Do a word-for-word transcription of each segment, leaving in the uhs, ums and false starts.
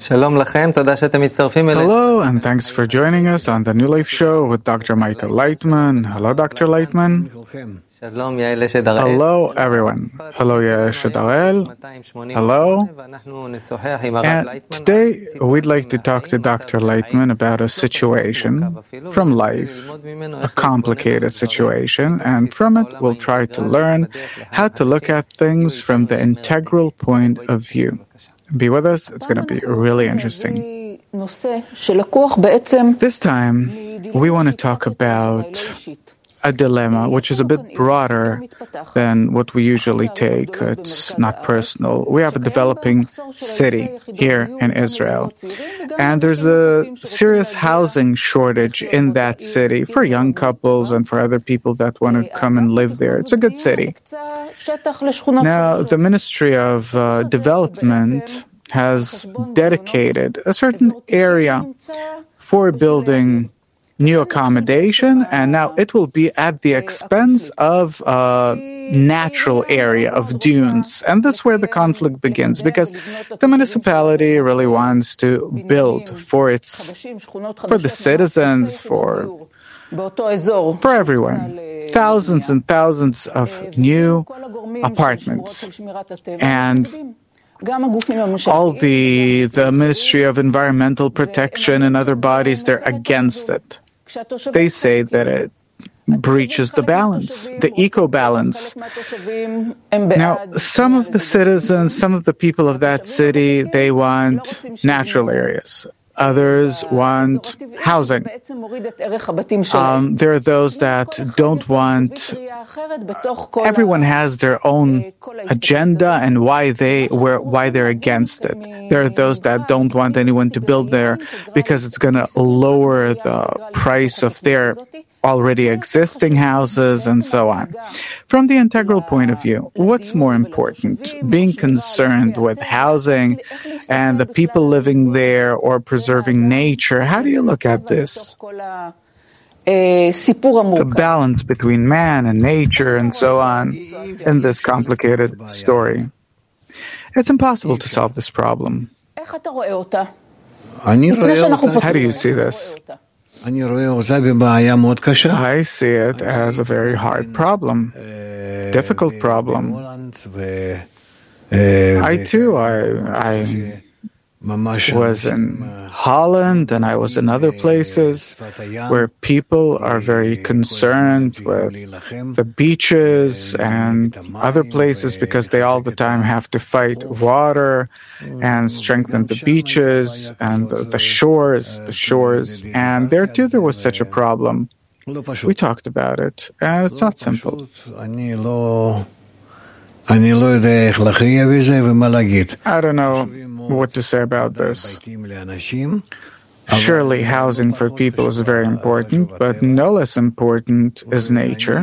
Hello, and thanks for joining us on the New Life Show with Doctor Michael Leitman. Hello, Doctor Leitman. Hello, everyone. Hello, Yael Shadalel. Hello. And today, we'd like to talk to Doctor Leitman about a situation from life, a complicated situation, and from it, we'll try to learn how to look at things from the integral point of view. Be with us. It's going to be really interesting. This time, we want to talk about a dilemma which is a bit broader than what we usually take. It's not personal. We have a developing city here in Israel, and there's a serious housing shortage in that city for young couples and for other people that want to come and live there. It's a good city. Now, the Ministry of uh, Development has dedicated a certain area for building new accommodation, and now it will be at the expense of a natural area of dunes. And that's where the conflict begins, because the municipality really wants to build for its, for the citizens, for for everyone, thousands and thousands of new apartments. And all the the Ministry of Environmental Protection and other bodies, they're against it. They say that it breaches the balance, the eco-balance. Now, some of the citizens, some of the people of that city, they want natural areas. Others want housing. Um, there are those that don't want. Everyone has their own agenda and why they where why they're against it. There are those that don't want anyone to build there because it's going to lower the price of their already existing houses and so on. From the integral point of view, what's more important? Being concerned with housing and the people living there or preserving nature? How do you look at this? The balance between man and nature and so on in this complicated story. It's impossible to solve this problem. How do you see this? I see it as a very hard problem, difficult problem. I too, I, I was in Holland and I was in other places where people are very concerned with the beaches and other places because they all the time have to fight water and strengthen the beaches and the, the shores, the shores. And there too there was such a problem. We talked about it, and it's not simple. I don't know what to say about this. Surely housing for people is very important, but no less important is nature.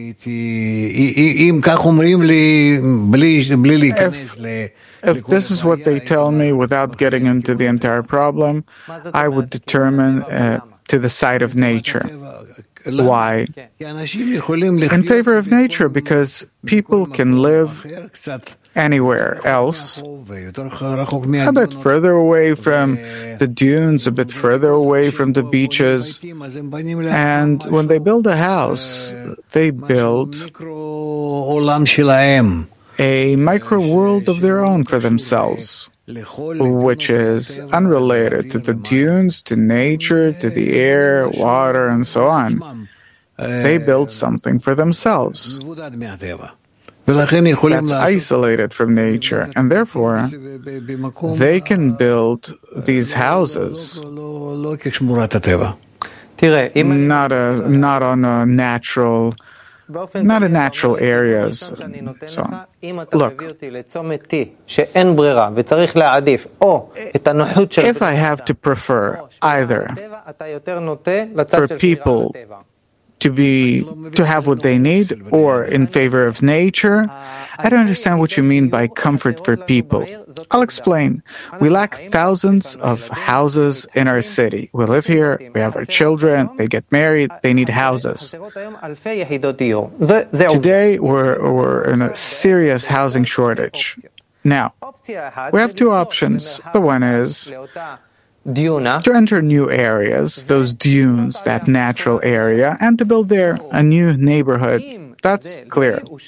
If, if this is what they tell me without getting into the entire problem, I would determine uh, to the side of nature. Why? In favor of nature, because people can live anywhere else, a bit further away from the dunes, a bit further away from the beaches. And when they build a house, they build a micro world of their own for themselves, which is unrelated to the dunes, to nature, to the air, water, and so on. They build something for themselves that's isolated from nature, and therefore they can build these houses not a, not on a natural not in natural areas. So, look, if I have to prefer either for people to be to have what they need or in favor of nature, I don't understand what you mean by comfort for people. I'll explain. We lack thousands of houses in our city. We live here, we have our children, they get married, they need houses. Today, we're, we're in a serious housing shortage. Now, we have two options. The one is to enter new areas, those dunes, that natural area, and to build there a new neighborhood. That's clear. If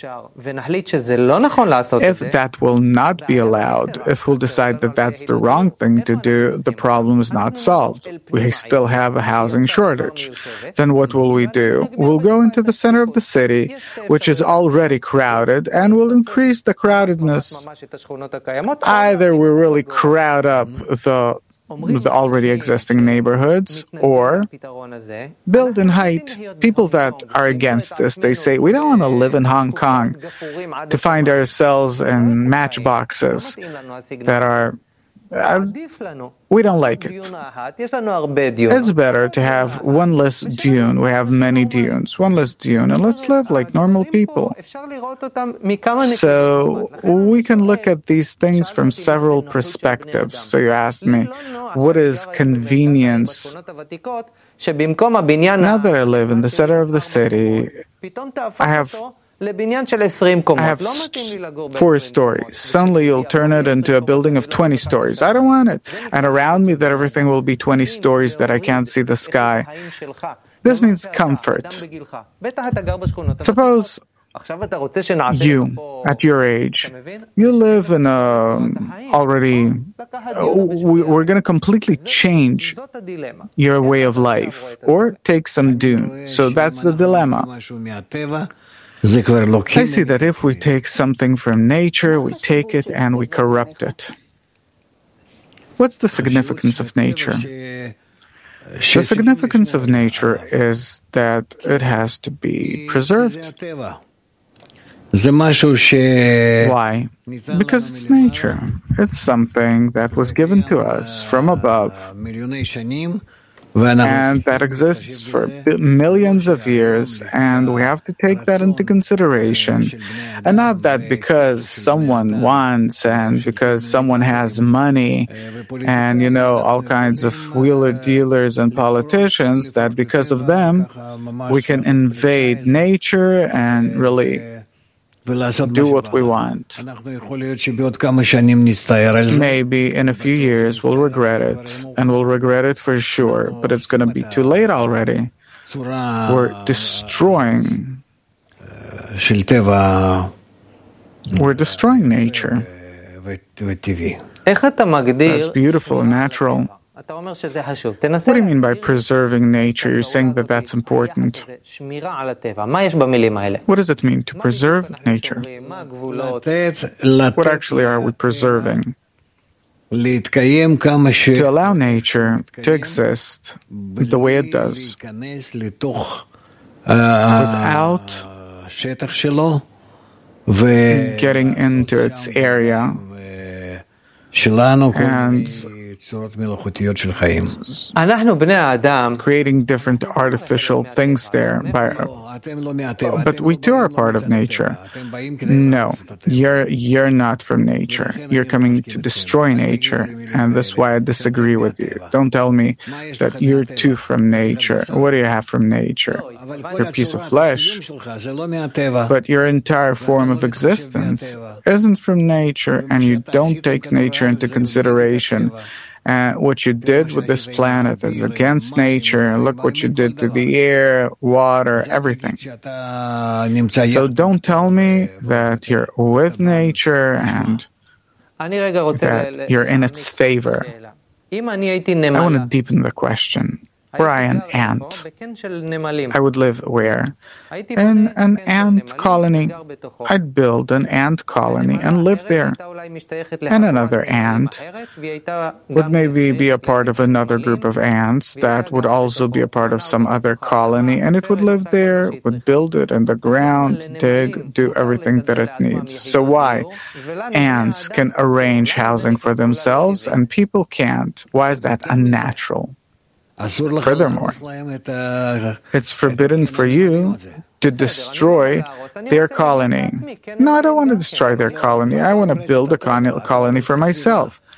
that will not be allowed, if we'll decide that that's the wrong thing to do, the problem is not solved. We still have a housing shortage. Then what will we do? We'll go into the center of the city, which is already crowded, and we'll increase the crowdedness. Either we really crowd up the the already existing neighborhoods, or build in height. People that are against this, they say, we don't want to live in Hong Kong to find ourselves in matchboxes that are Uh, we don't like it. It's better to have one less dune. We have many dunes, one less dune, and let's live like normal people. So we can look at these things from several perspectives. So you asked me, what is convenience? Now that I live in the center of the city, I have I have four stories. Suddenly you'll turn it into a building of twenty stories. I don't want it. And around me that everything will be twenty stories that I can't see the sky. This means comfort. Suppose you, at your age, you live in a already, uh, we're going to completely change your way of life or take some dune. So that's the dilemma. I see that if we take something from nature, we take it and we corrupt it. What's the significance of nature? The significance of nature is that it has to be preserved. Why? Because it's nature. It's something that was given to us from above, and that exists for millions of years, and we have to take that into consideration. And not that because someone wants and because someone has money and, you know, all kinds of wheeler dealers and politicians, that because of them we can invade nature and really do what we want. Maybe in a few years we'll regret it, and we'll regret it for sure, but it's going to be too late already. We're destroying We're destroying nature. That's beautiful and natural. What do you mean by preserving nature? You're saying that that's important. What does it mean to preserve nature? What actually are we preserving? To allow nature to exist the way it does, without getting into its area and creating different artificial things there. By, but we too are part of nature. No, you're you're not from nature. You're coming to destroy nature, and that's why I disagree with you. Don't tell me that you're too from nature. What do you have from nature? You're a piece of flesh. But your entire form of existence isn't from nature, and you don't take nature into consideration. And what you did with this planet is against nature. Look what you did to the air, water, everything. So don't tell me that you're with nature and that you're in its favor. I want to deepen the question. Were I an ant, I would live where? In an ant colony. I'd build an ant colony and live there. And another ant would maybe be a part of another group of ants that would also be a part of some other colony, and it would live there, would build it in the ground, dig, do everything that it needs. So why? Ants can arrange housing for themselves and people can't. Why is that unnatural? Furthermore, it's forbidden for you to destroy their colony. No, I don't want to destroy their colony. I want to build a colony for myself.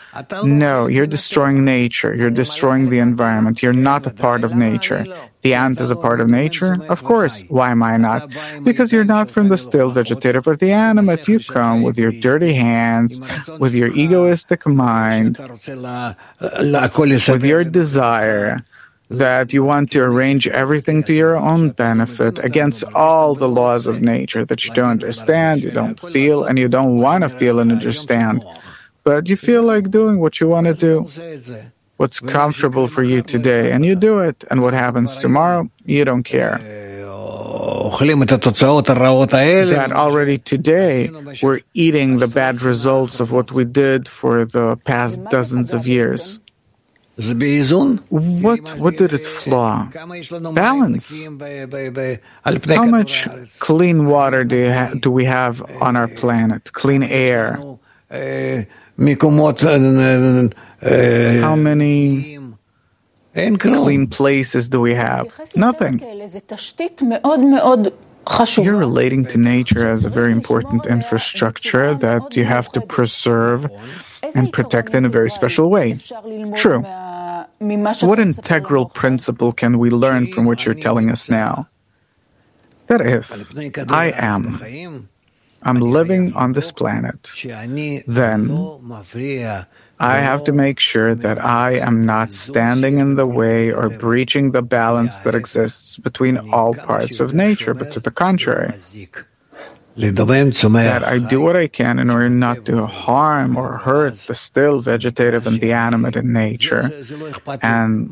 No, you're destroying nature. You're destroying the environment. You're not a part of nature. The ant is a part of nature? Of course. Why am I not? Because you're not from the still vegetative or the animate. You come with your dirty hands, with your egoistic mind, with your desire that you want to arrange everything to your own benefit against all the laws of nature that you don't understand, you don't feel, and you don't want to feel and understand. But you feel like doing what you want to do, what's comfortable for you today, and you do it. And what happens tomorrow, you don't care. That already today, we're eating the bad results of what we did for the past dozens of years. What, what did it flaw? Balance. How much clean water do, you ha- do we have on our planet? Clean air. How many clean places do we have? Nothing. You're relating to nature as a very important infrastructure that you have to preserve and protect in a very special way. True. What integral principle can we learn from what you're telling us now? That if I am, I'm living on this planet, then I have to make sure that I am not standing in the way or breaching the balance that exists between all parts of nature, but to the contrary, that I do what I can in order not to harm or hurt the still vegetative and the animate in nature, and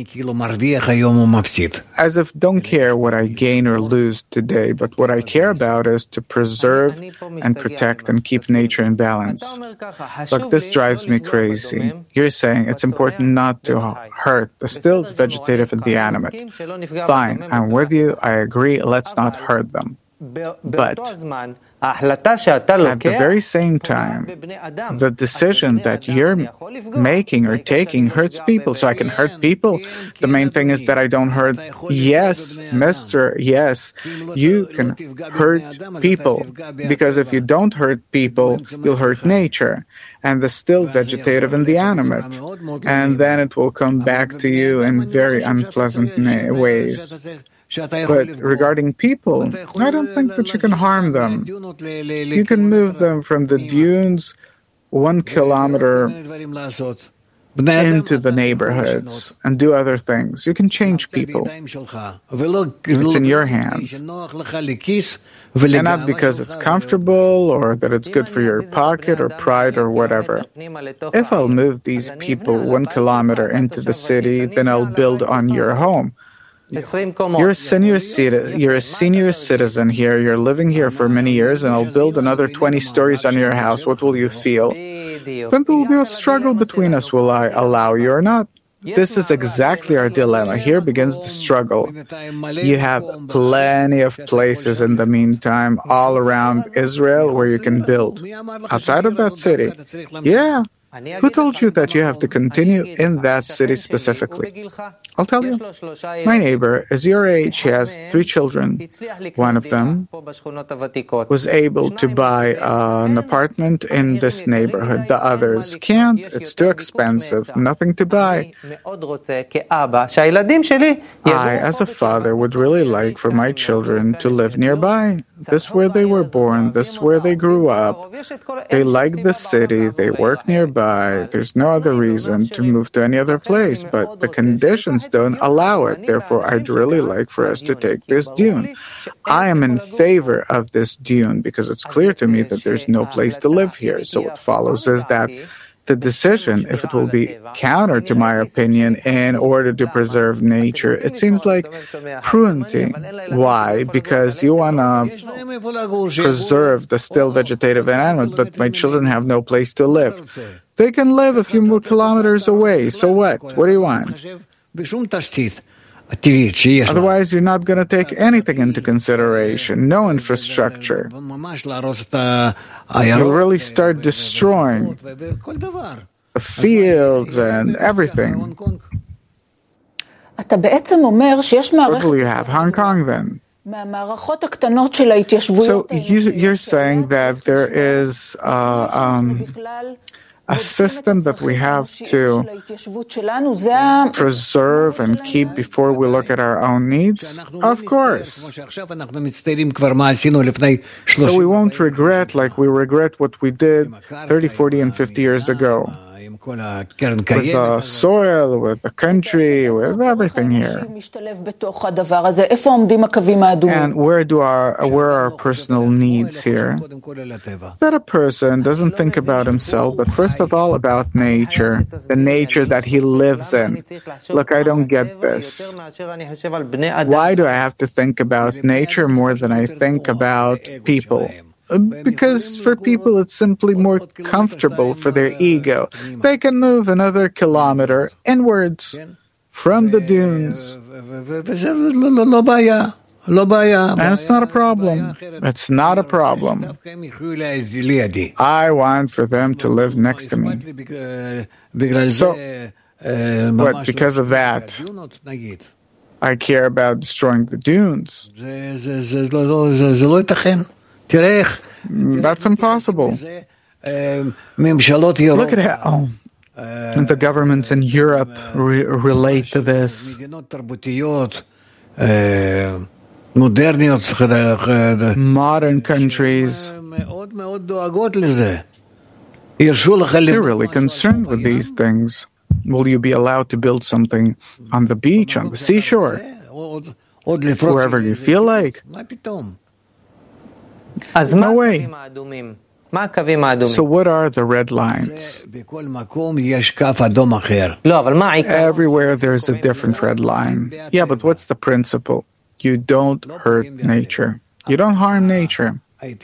as if don't care what I gain or lose today, but what I care about is to preserve and protect and keep nature in balance. Look, this drives me crazy. You're saying it's important not to hurt the still vegetative and the animate. Fine, I'm with you, I agree, let's not hurt them. But at the very same time, the decision that you're making or taking hurts people. So I can hurt people. The main thing is that I don't hurt. Yes, mister, yes, you can hurt people. Because if you don't hurt people, you'll hurt nature and the still vegetative and the animate. And then it will come back to you in very unpleasant ways. But regarding people, I don't think that you can harm them. You can move them from the dunes one kilometer into the neighborhoods and do other things. You can change people. It's in your hands. And not because it's comfortable or that it's good for your pocket or pride or whatever. If I'll move these people one kilometer into the city, then I'll build on your home. You're a senior citizen, you're a senior citizen here, you're living here for many years, and I'll build another twenty stories on your house. What will you feel? Then there will be a struggle between us. Will I allow you or not? This is exactly our dilemma. Here begins the struggle. You have plenty of places in the meantime all around Israel where you can build. Outside of that city, yeah. Who told you that you have to continue in that city specifically? I'll tell you. My neighbor is your age. He has three children. One of them was able to buy uh, an apartment in this neighborhood. The others can't. It's too expensive. Nothing to buy. I, as a father, would really like for my children to live nearby. This is where they were born. This is where they grew up. They like the city. They work nearby. There's no other reason to move to any other place, but the conditions don't allow it. Therefore, I'd really like for us to take this dune. I am in favor of this dune because it's clear to me that there's no place to live here. So what follows is that the decision, if it will be counter to my opinion in order to preserve nature, it seems like cruelty. Why? Because you want to preserve the still vegetative and animate, but my children have no place to live. They can live a few more kilometers away. So what? What do you want? Otherwise, you're not going to take anything into consideration. No infrastructure. You'll really start destroying the fields and everything. What will you have? Hong Kong then? So you, you're saying that there is uh, um, a system that we have to preserve and keep before we look at our own needs? Of course. So we won't regret like we regret what we did thirty, forty, and fifty years ago. With the soil, with the country, with everything here. And where do our where are our personal needs here? That a person doesn't think about himself, but first of all about nature, the nature that he lives in. Look, I don't get this. Why do I have to think about nature more than I think about people? Because for people it's simply more comfortable for their ego. They can move another kilometer inwards from the dunes. And it's not a problem. It's not a problem. I want for them to live next to me. So, but because of that, I care about destroying the dunes. That's impossible. Look at how the governments in Europe re- relate to this. Modern countries, they're really concerned with these things. Will you be allowed to build something on the beach, on the seashore, wherever you feel like? No way. So what are the red lines? Everywhere there's a different red line. Yeah, but what's the principle? You don't hurt nature. You don't harm nature.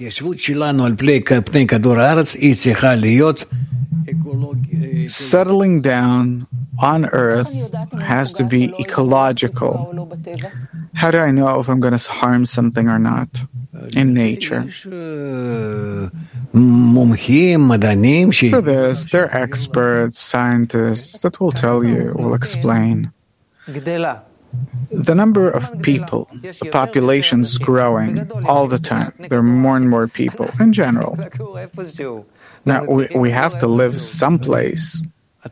Settling down on Earth has to be ecological. How do I know if I'm going to harm something or not in nature? For this, there are experts, scientists that will tell you, will explain. The number of people, the population is growing all the time. There are more and more people in general. Now, we, we have to live someplace.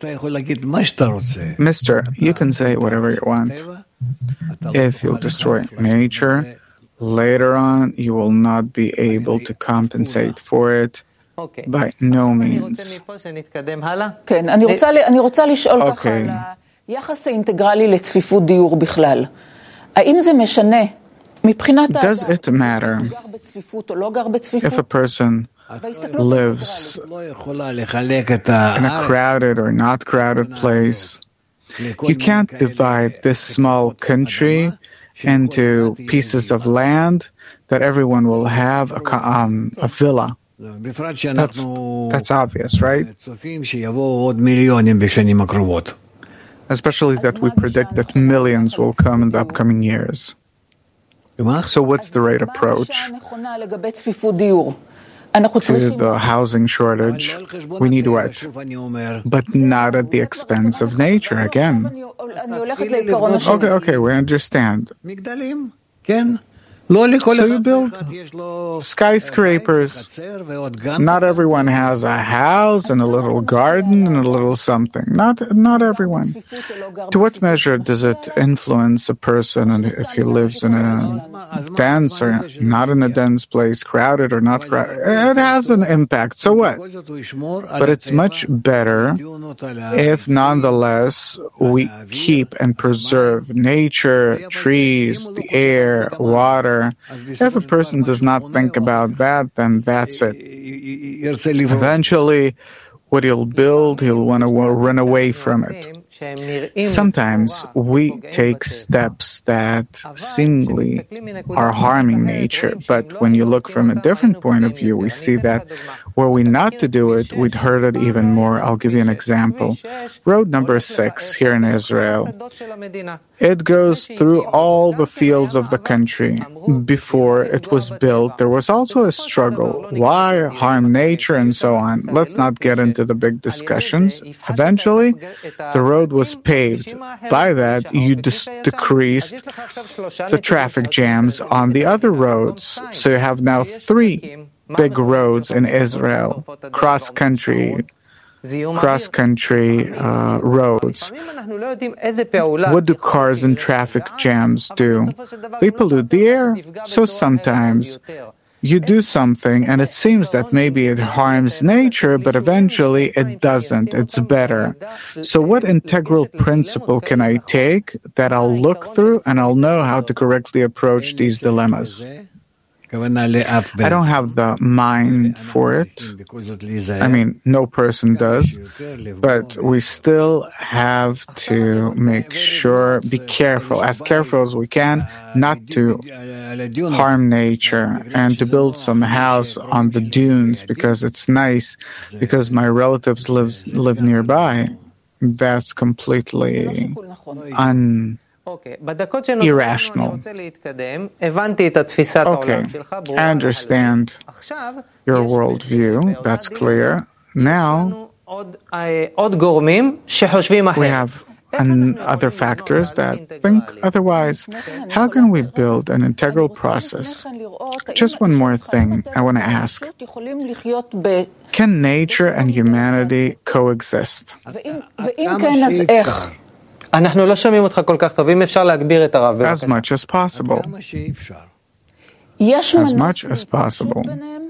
Mister, you can say whatever you want. If you'll destroy nature, later on you will not be able to compensate for it. By no means. Okay. יחס האינטגרלי לצפיפות דיור בכלל. האם זה משנה מבחינת Does it matter if a person lives in a crowded or not crowded place? You can't divide this small country into pieces of land that everyone will have a, um, a villa. That's, that's obvious, right? Especially that we predict that millions will come in the upcoming years. So what's the right approach to the housing shortage? We need what? But not at the expense of nature, again. Okay, okay, we understand. So you build skyscrapers. Not everyone has a house and a little garden and a little something. Not not everyone. To what measure does it influence a person and if he lives in a dense or not in a dense place, crowded or not crowded? It has an impact. So what? But it's much better if nonetheless we keep and preserve nature, trees, the air, water. If a person does not think about that, then that's it. Eventually, what he'll build, he'll want to run away from it. Sometimes we take steps that seemingly are harming nature, but when you look from a different point of view, we see that were we not to do it, we'd hurt it even more. I'll give you an example. Road number six here in Israel. It goes through all the fields of the country. Before it was built, there was also a struggle. Why harm nature and so on? Let's not get into the big discussions. Eventually, the road was paved. By that, you dis- decreased the traffic jams on the other roads. So you have now three big roads in Israel, cross-country, cross-country uh, roads. What do cars and traffic jams do? They pollute the air. So sometimes you do something and it seems that maybe it harms nature, but eventually it doesn't. It's better. So what integral principle can I take that I'll look through and I'll know how to correctly approach these dilemmas? I don't have the mind for it. I mean, no person does. But we still have to make sure, be careful, as careful as we can, not to harm nature and to build some house on the dunes because it's nice, because my relatives live, live nearby. That's completely un... irrational. Okay, I understand your worldview. That's clear. Now, we have and other factors that think otherwise. How can we build an integral process? Just one more thing I want to ask. Can nature and humanity coexist? As much as possible. As much as possible.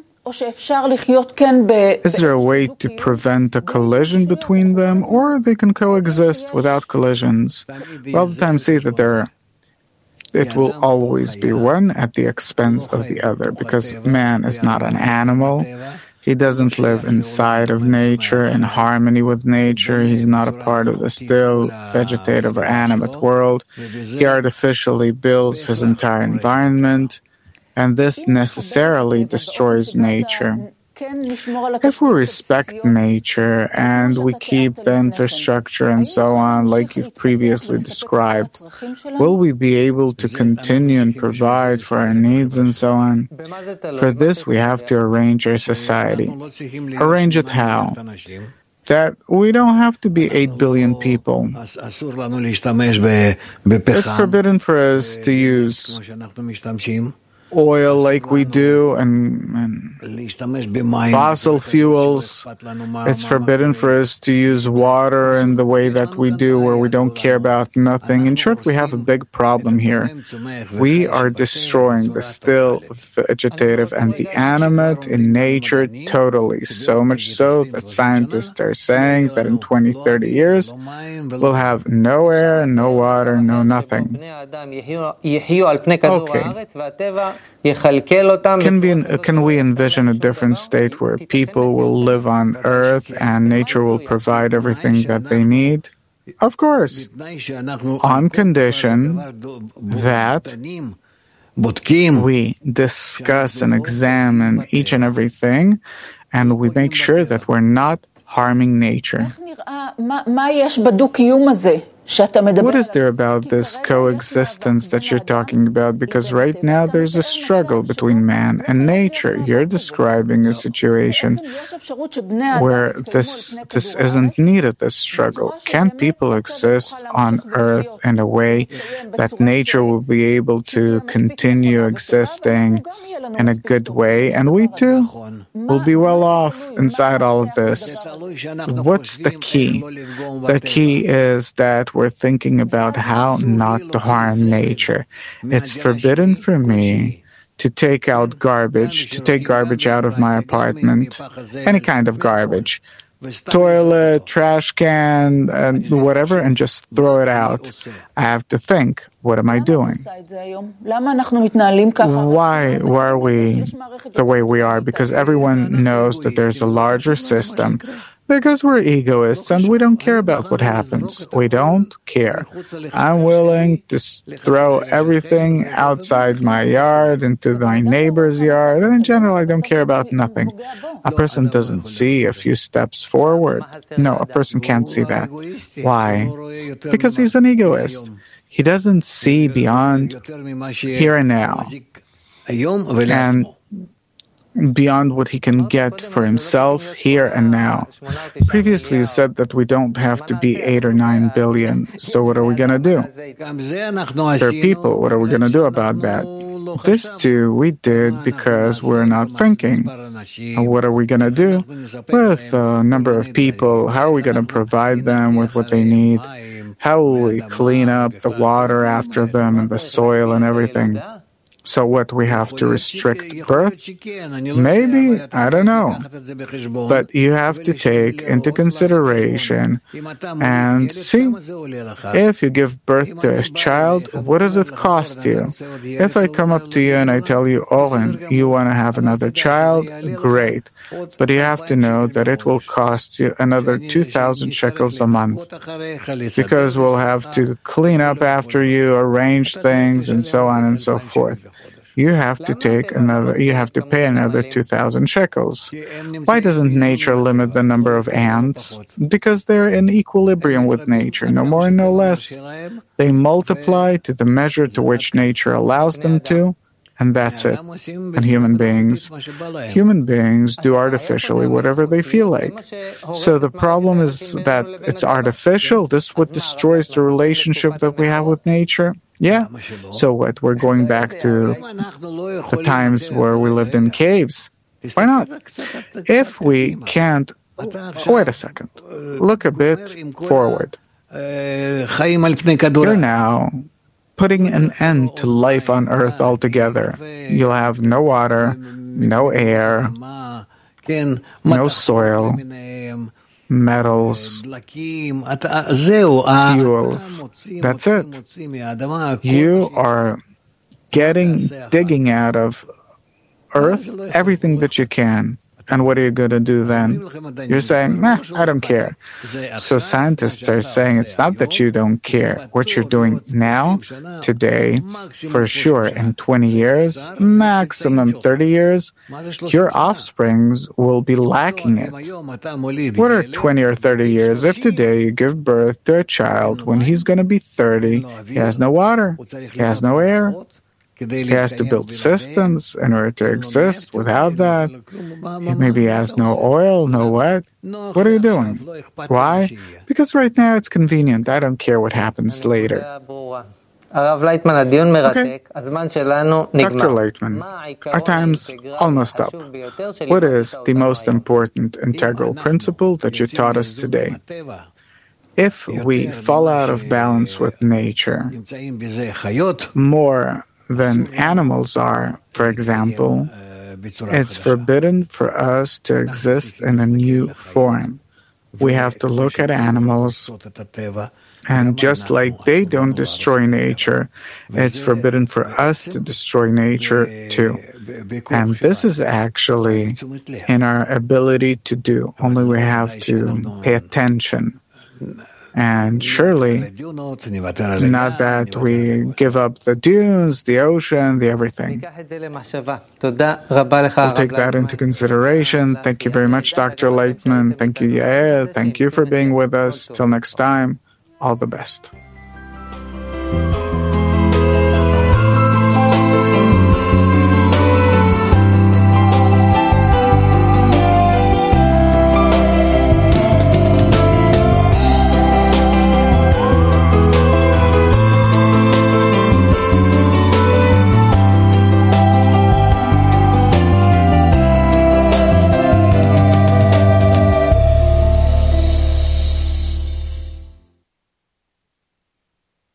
Is there a way to prevent a collision between them, or they can coexist without collisions? We all the time see that there, it will always be one at the expense of the other, because man is not an animal. He doesn't live inside of nature, in harmony with nature. He's not a part of the still vegetative or animate world. He artificially builds his entire environment, and this necessarily destroys nature. If we respect nature and we keep the infrastructure and so on, like you've previously described, will we be able to continue and provide for our needs and so on? For this, we have to arrange our society. Arrange it how? That we don't have to be eight billion people. It's forbidden for us to use oil like we do and, and fossil fuels. It's forbidden for us to use water in the way that we do, where we don't care about nothing. In short, we have a big problem here. We are destroying the still vegetative and the animate in nature totally, so much so that scientists are saying that in twenty, thirty years, we'll have no air, no water, no nothing. Okay. Can we, can we envision a different state where people will live on Earth and nature will provide everything that they need? Of course, on condition that we discuss and examine each and everything and we make sure that we're not harming nature. What is there about this coexistence that you're talking about? Because right now there's a struggle between man and nature. You're describing a situation where this this isn't needed, this struggle. Can people exist on Earth in a way that nature will be able to continue existing in a good way, and we too will be well off inside all of this? What's the key? The key is that we're thinking about how not to harm nature. It's forbidden for me to take out garbage, to take garbage out of my apartment, any kind of garbage, toilet, trash can, and whatever, and just throw it out. I have to think, what am I doing? Why, why are we the way we are? Because everyone knows that there's a larger system. Because we're egoists and we don't care about what happens. We don't care. I'm willing to throw everything outside my yard into my neighbor's yard, and in general, I don't care about nothing. A person doesn't see a few steps forward. No, a person can't see that. Why? Because he's an egoist. He doesn't see beyond here and now. And beyond what he can get for himself here and now. Previously, you said that we don't have to be eight or nine billion. So what are we going to do? There are people. What are we going to do about that? This too we did because we're not thinking. What are we going to do with a number of people? How are we going to provide them with what they need? How will we clean up the water after them and the soil and everything? So what, we have to restrict birth? Maybe, I don't know. But you have to take into consideration and see, if you give birth to a child, what does it cost you? If I come up to you and I tell you, Oren, you want to have another child? Great. But you have to know that it will cost you another two thousand shekels a month, because we'll have to clean up after you, arrange things, and so on and so forth. You have to take another, you have to pay another two thousand shekels. Why doesn't nature limit the number of ants? Because they're in equilibrium with nature, no more and no less. They multiply to the measure to which nature allows them to, and that's it. And human beings, human beings do artificially whatever they feel like. So the problem is that it's artificial. This is what destroys the relationship that we have with nature. Yeah. So what? We're going back to the times where we lived in caves. Why not? If we can't, oh, wait a second. Look a bit forward. You're now putting an end to life on Earth altogether. You'll have no water, no air, no soil, metals, fuels. That's it. You are getting, digging out of Earth everything that you can. And what are you going to do then? You're saying, nah, I don't care. So scientists are saying it's not that you don't care. What you're doing now, today, for sure, in twenty years, maximum thirty years, your offsprings will be lacking it. What are twenty or thirty years? If today you give birth to a child, when he's going to be thirty, he has no water, he has no air. He has to build systems in order to exist. Without that, maybe he has no oil, no what. What are you doing? Why? Because right now it's convenient. I don't care what happens later. Okay. Doctor Leitman, our time's almost up. What is the most important integral principle that you taught us today? If we fall out of balance with nature, more than animals are, for example, it's forbidden for us to exist in a new form. We have to look at animals, and just like they don't destroy nature, it's forbidden for us to destroy nature too. And this is actually in our ability to do, only we have to pay attention. And surely, not that we give up the dunes, the ocean, the everything. We'll take that into consideration. Thank you very much, Doctor Leitman. Thank you, Yael. Thank you for being with us. Till next time, all the best.